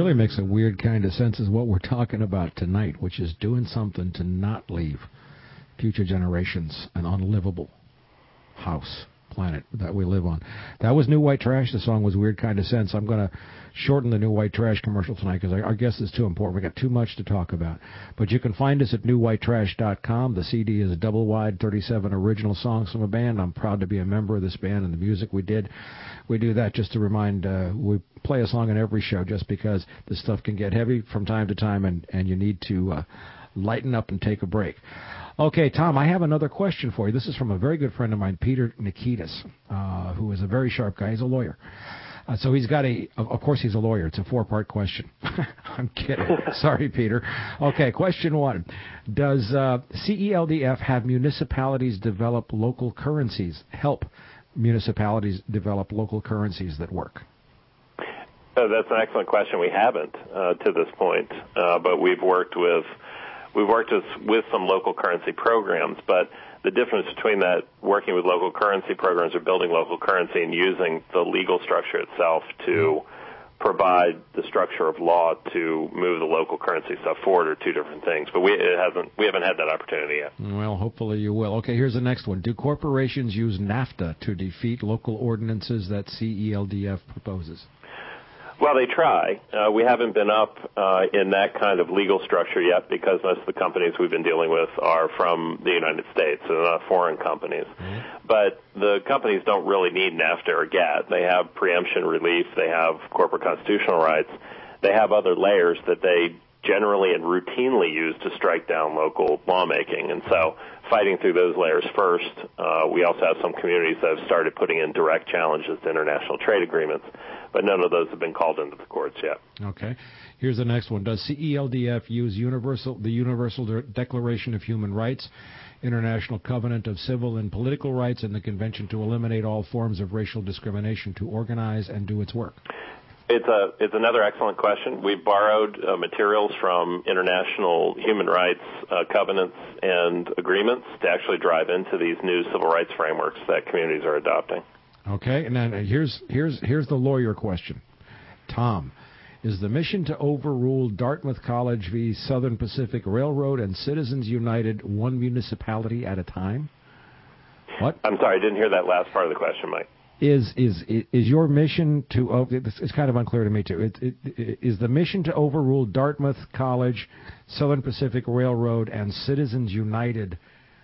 really makes a weird kind of sense is what we're talking about tonight, which is doing something to not leave future generations an unlivable house, planet that we live on. That was New White Trash. The song was Weird Kind of Sense. I'm going to shorten the New White Trash commercial tonight because our guest is too important. We got too much to talk about. But you can find us at new white trash dot com. The C D is a double wide, thirty-seven original songs from a band. I'm proud to be a member of this band and the music we did. We do that just to remind, uh, we play a song in every show just because this stuff can get heavy from time to time and, and you need to uh, lighten up and take a break. Okay, Tom, I have another question for you. This is from a very good friend of mine, Peter Nikitas, uh, who is a very sharp guy. He's a lawyer. Uh, so he's got a, of course he's a lawyer. It's a four-part question. I'm kidding. Sorry, Peter. Okay, question one. Does uh, C E L D F have municipalities develop local currencies, help municipalities develop local currencies that work? Oh, that's an excellent question. We haven't uh, to this point, uh, but we've worked with we've worked with, with some local currency programs. But the difference between that working with local currency programs or building local currency and using the legal structure itself to provide the structure of law to move the local currency stuff forward are two different things. But we it hasn't we haven't had that opportunity yet. Well, hopefully you will. Okay, here's the next one. Do corporations use NAFTA to defeat local ordinances that C E L D F proposes? Well, they try. Uh, we haven't been up uh, in that kind of legal structure yet because most of the companies we've been dealing with are from the United States, so they're not foreign companies. Mm-hmm. But the companies don't really need NAFTA or GATT. They have preemption relief. They have corporate constitutional rights. They have other layers that they generally and routinely use to strike down local lawmaking. And so fighting through those layers first, uh, we also have some communities that have started putting in direct challenges to international trade agreements, but none of those have been called into the courts yet. Okay. Here's the next one. Does C E L D F use universal the Universal De- Declaration of Human Rights, International Covenant of Civil and Political Rights, and the Convention to eliminate all forms of racial discrimination to organize and do its work? It's a it's another excellent question. We've borrowed uh, materials from international human rights uh, covenants and agreements to actually drive into these new civil rights frameworks that communities are adopting. Okay, and then here's here's here's the lawyer question. Tom, is the mission to overrule Dartmouth College v. Southern Pacific Railroad and Citizens United one municipality at a time? What? I'm sorry, I didn't hear that last part of the question, Mike. Is is is your mission to? Oh, it's kind of unclear to me too. It, it, it, is the mission to overrule Dartmouth College, Southern Pacific Railroad, and Citizens United,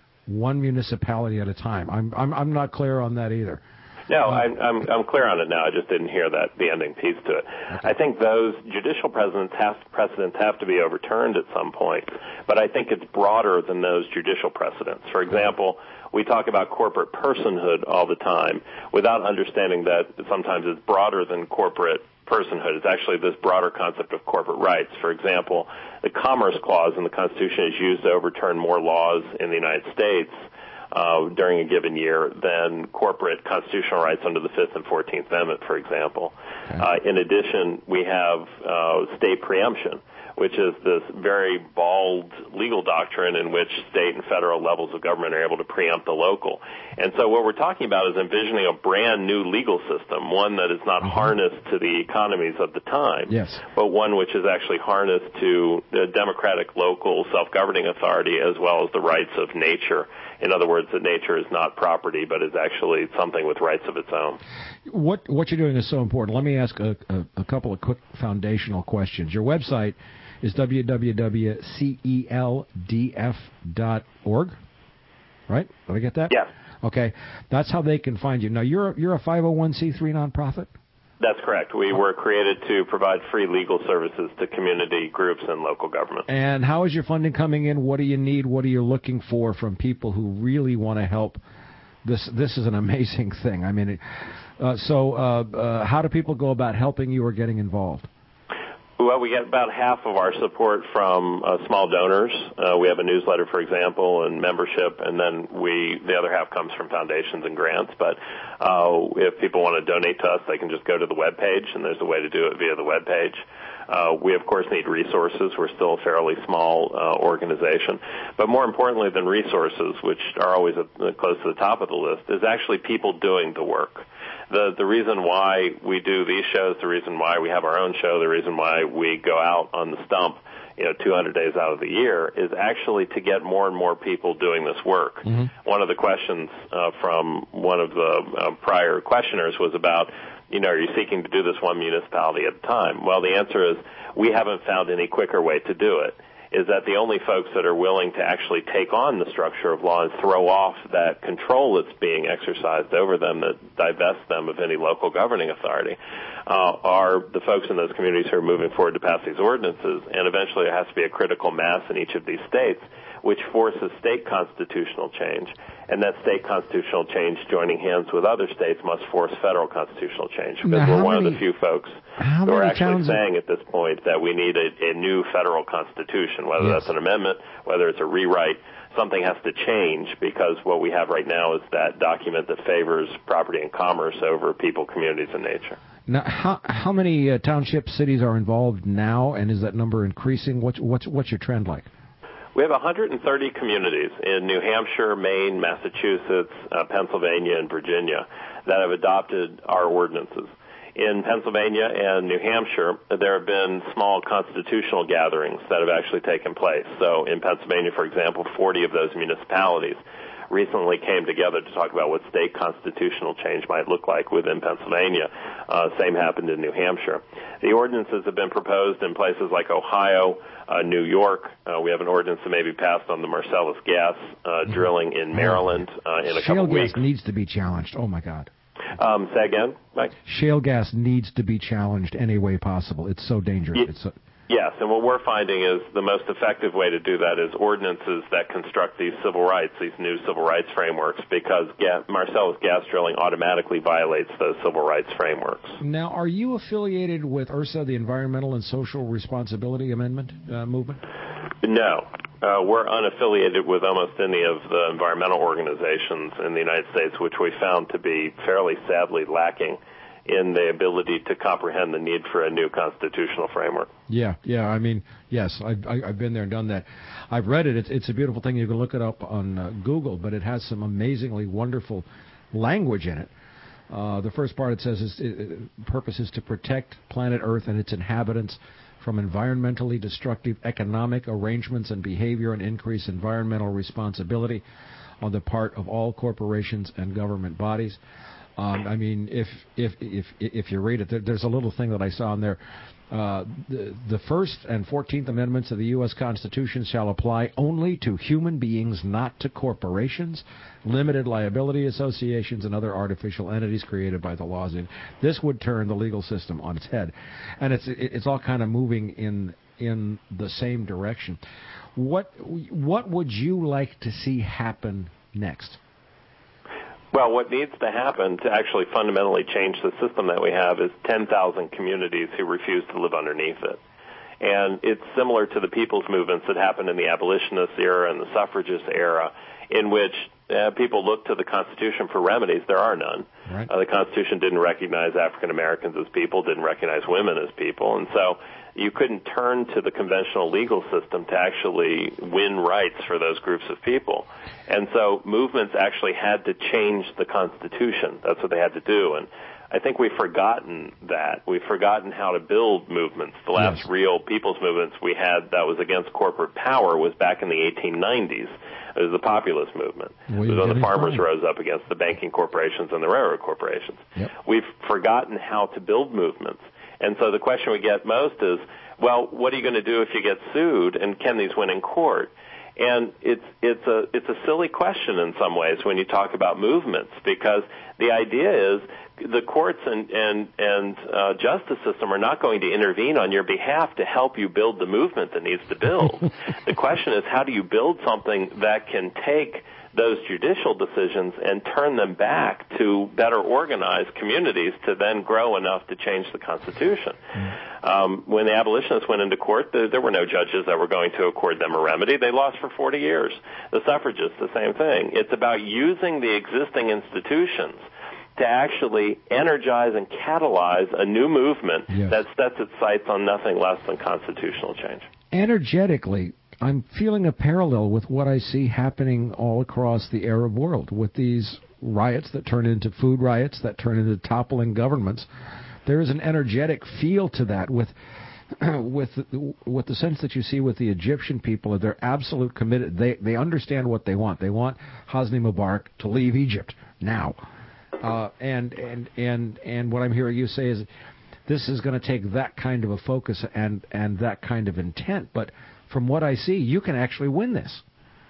one municipality at a time? I'm I'm I'm not clear on that either. No, I'm I'm, I'm clear on it now. I just didn't hear that the ending piece to it. Okay. I think those judicial precedents have precedents have to be overturned at some point, but I think it's broader than those judicial precedents. For example, we talk about corporate personhood all the time without understanding that sometimes it's broader than corporate personhood. It's actually this broader concept of corporate rights. For example, the Commerce Clause in the Constitution is used to overturn more laws in the United States uh, during a given year than corporate constitutional rights under the Fifth and Fourteenth Amendment, for example. Okay. Uh, in addition, we have uh, state preemption, which is this very bald legal doctrine in which state and federal levels of government are able to preempt the local. And so what we're talking about is envisioning a brand new legal system, one that is not mm-hmm. harnessed to the economies of the time, yes. but one which is actually harnessed to the democratic local self-governing authority as well as the rights of nature. In other words, that nature is not property, but is actually something with rights of its own. What what you're doing is so important. Let me ask a, a, a couple of quick foundational questions. Your website is w w w dot c e l d f dot org, right? Did I get that? Yeah. Okay. That's how they can find you. Now, you're you're a five oh one c three nonprofit? That's correct. We were created to provide free legal services to community groups and local government. And how is your funding coming in? What do you need? What are you looking for from people who really want to help? This this is an amazing thing. I mean, uh, so uh, uh, how do people go about helping you or getting involved? Well, we get about half of our support from uh, small donors. Uh, we have a newsletter, for example, and membership, and then we the other half comes from foundations and grants. But uh, if people want to donate to us, they can just go to the webpage, and there's a way to do it via the webpage. Uh, we, of course, need resources. We're still a fairly small uh, organization. But more importantly than resources, which are always uh, close to the top of the list, is actually people doing the work. the the reason why we do these shows, the reason why we have our own show, the reason why we go out on the stump, you know, two hundred days out of the year, is actually to get more and more people doing this work. Mm-hmm. One of the questions uh, from one of the uh, prior questioners was about, you know, are you seeking to do this one municipality at a time? Well, the answer is we haven't found any quicker way to do it. Is that the only folks that are willing to actually take on the structure of law and throw off that control that's being exercised over them, that divests them of any local governing authority, uh, are the folks in those communities who are moving forward to pass these ordinances. And eventually there has to be a critical mass in each of these states, which forces state constitutional change. And that state constitutional change, joining hands with other states, must force federal constitutional change. Because now, we're one many, of the few folks who are actually saying at this point that we need a, a new federal constitution, whether yes. that's an amendment, whether it's a rewrite. Something has to change, because what we have right now is that document that favors property and commerce over people, communities, and nature. Now, how how many uh, townships, cities are involved now, and is that number increasing? What's what's what's your trend like? We have one hundred thirty communities in New Hampshire, Maine, Massachusetts, uh, Pennsylvania, and Virginia that have adopted our ordinances. In Pennsylvania and New Hampshire, there have been small constitutional gatherings that have actually taken place. So in Pennsylvania, for example, forty of those municipalities recently came together to talk about what state constitutional change might look like within Pennsylvania. Uh, same happened in New Hampshire. The ordinances have been proposed in places like Ohio, uh, New York. Uh, we have an ordinance that may be passed on the Marcellus gas uh, drilling in Maryland uh, in a couple of weeks. Shale gas needs to be challenged. Oh, my God. Um, say again, Mike? Shale gas needs to be challenged any way possible. It's so dangerous. Ye- it's so- Yes, and what we're finding is the most effective way to do that is ordinances that construct these civil rights, these new civil rights frameworks, because gas, Marcellus gas drilling automatically violates those civil rights frameworks. Now, are you affiliated with I R S A, the Environmental and Social Responsibility Amendment uh, movement? No. Uh, we're unaffiliated with almost any of the environmental organizations in the United States, which we found to be fairly sadly lacking in the ability to comprehend the need for a new constitutional framework. Yeah, yeah. I mean, yes, I've, I've been there and done that. I've read it. It's, it's a beautiful thing. You can look it up on uh, Google, but it has some amazingly wonderful language in it. Uh, the first part it says is it, purpose is to protect planet Earth and its inhabitants from environmentally destructive economic arrangements and behavior, and increase environmental responsibility on the part of all corporations and government bodies. Um, I mean, if if if if you read it, there, there's a little thing that I saw in there. Uh, the, the First and Fourteenth Amendments of the U S Constitution shall apply only to human beings, not to corporations, limited liability associations, and other artificial entities created by the laws. In this would turn the legal system on its head, and it's it's all kind of moving in in the same direction. What what would you like to see happen next? Well, what needs to happen to actually fundamentally change the system that we have is ten thousand communities who refuse to live underneath it. And it's similar to the people's movements that happened in the abolitionist era and the suffragist era, in which uh, people looked to the Constitution for remedies. There are none. Right. Uh, the Constitution didn't recognize African Americans as people, didn't recognize women as people, and so you couldn't turn to the conventional legal system to actually win rights for those groups of people. And so movements actually had to change the Constitution. That's what they had to do. And I think we've forgotten that. We've forgotten how to build movements. The last yes. real people's movements we had that was against corporate power was back in the eighteen nineties. It was the populist movement. Well, it was when the farmers fine. rose up against the banking corporations and the railroad corporations. Yep. We've forgotten how to build movements. And so the question we get most is, well, what are you going to do if you get sued, and can these win in court? And it's it's a it's a silly question in some ways when you talk about movements, because the idea is the courts and and and uh, justice system are not going to intervene on your behalf to help you build the movement that needs to build. The question is, how do you build something that can take those judicial decisions and turn them back to better organized communities to then grow enough to change the Constitution. Um, when the abolitionists went into court, there, there were no judges that were going to accord them a remedy. They lost for forty years. The suffragists, the same thing. It's about using the existing institutions to actually energize and catalyze a new movement yes. that sets its sights on nothing less than constitutional change. Energetically, I'm feeling a parallel with what I see happening all across the Arab world with these riots that turn into food riots, that turn into toppling governments. There is an energetic feel to that with with with the sense that you see with the Egyptian people. They're absolute committed. They they understand what they want. They want Hosni Mubarak to leave Egypt now. Uh, and and and and what I'm hearing you say is this is going to take that kind of a focus and and that kind of intent. But from what I see, you can actually win this.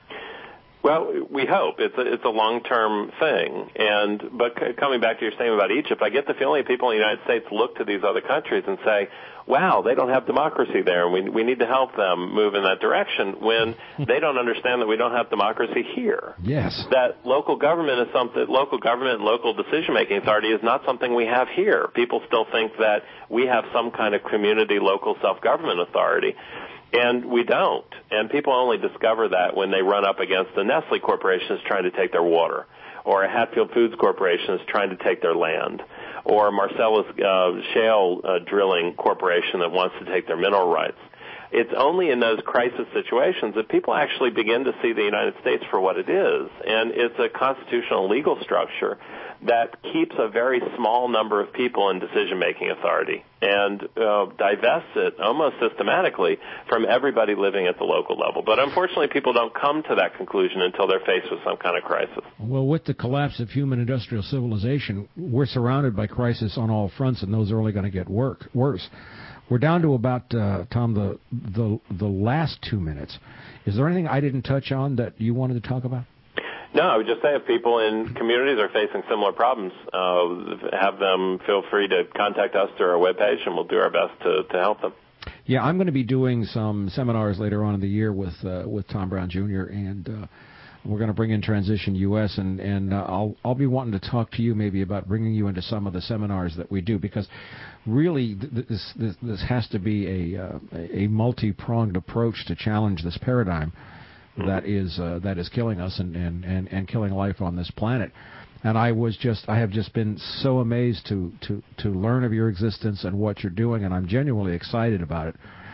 Well, we hope. It's a, it's a long-term thing. And but c- coming back to your statement about Egypt, I get the feeling people in the United States look to these other countries and say, wow, they don't have democracy there, and we, we need to help them move in that direction, when they don't understand that we don't have democracy here. Yes. That local government is something, local government and local decision-making authority is not something we have here. People still think that we have some kind of community local self-government authority. And we don't. And people only discover that when they run up against the Nestle Corporation is trying to take their water, or a Hatfield Foods Corporation is trying to take their land, or a Marcellus uh, Shale uh, Drilling Corporation that wants to take their mineral rights. It's only in those crisis situations that people actually begin to see the United States for what it is. And it's a constitutional legal structure that keeps a very small number of people in decision-making authority and uh, divests it almost systematically from everybody living at the local level. But unfortunately, people don't come to that conclusion until they're faced with some kind of crisis. Well, with the collapse of human industrial civilization, we're surrounded by crisis on all fronts, and those are only going to get work, worse. We're down to about, uh, Tom, the, the the last two minutes. Is there anything I didn't touch on that you wanted to talk about? No, I would just say if people in communities are facing similar problems, uh, have them feel free to contact us through our webpage, and we'll do our best to, to help them. Yeah, I'm going to be doing some seminars later on in the year with uh, with Tom Brown Junior, and uh, we're going to bring in Transition U S, and, and uh, I'll I'll be wanting to talk to you maybe about bringing you into some of the seminars that we do, because really th- this, this this has to be a uh, a multi-pronged approach to challenge this paradigm that is uh, that is killing us and, and, and, and killing life on this planet. And I was just I have just been so amazed to, to, to learn of your existence and what you're doing, and I'm genuinely excited about it.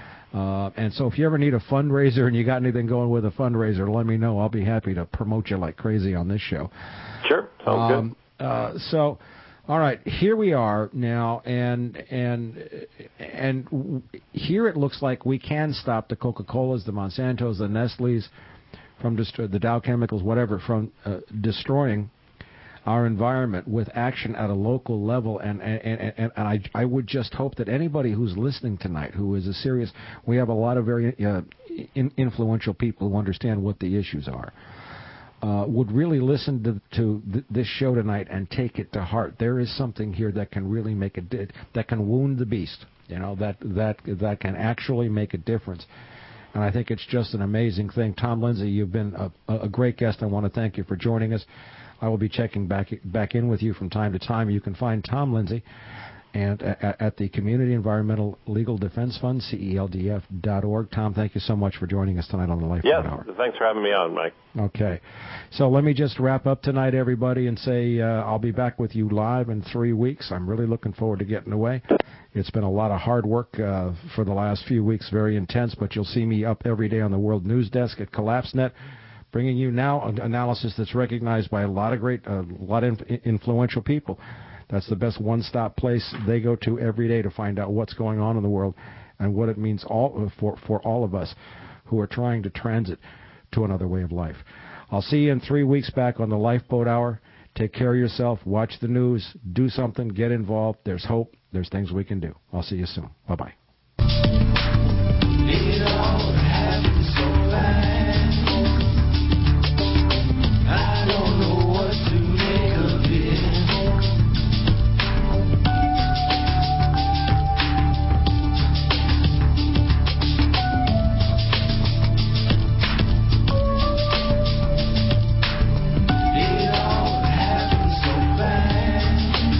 Uh, and so if you ever need a fundraiser and you got anything going with a fundraiser, let me know. I'll be happy to promote you like crazy on this show. Sure, sounds um, good. Uh, so, all right, here we are now, and and and here it looks like we can stop the Coca-Colas, the Monsantos, the Nestles, from destroy the Dow Chemicals, whatever, from uh, destroying our environment with action at a local level. And and, and, and I, I would just hope that anybody who's listening tonight who is a serious, we have a lot of very uh, in, influential people who understand what the issues are, uh, would really listen to, to th- this show tonight and take it to heart. There is something here that can really make a di- that can wound the beast, you know, that that that can actually make a difference. And I think it's just an amazing thing. Tom Lindsay, you've been a, a great guest. I want to thank you for joining us. I will be checking back back in with you from time to time. You can find Tom Lindsay and at, at the Community Environmental Legal Defense Fund, C E L D F dot org. Tom, thank you so much for joining us tonight on the Lifeboat yes, Hour. Thanks for having me on, Mike. Okay. So let me just wrap up tonight, everybody, and say uh, I'll be back with you live in three weeks. I'm really looking forward to getting away. It's been a lot of hard work uh, for the last few weeks, very intense, but you'll see me up every day on the World News Desk at CollapseNet, bringing you now an analysis that's recognized by a lot of great, a uh, lot of influential people. That's the best one-stop place they go to every day to find out what's going on in the world and what it means all for, for all of us who are trying to transit to another way of life. I'll see you in three weeks back on the Lifeboat Hour. Take care of yourself. Watch the news. Do something. Get involved. There's hope. There's things we can do. I'll see you soon. Bye-bye.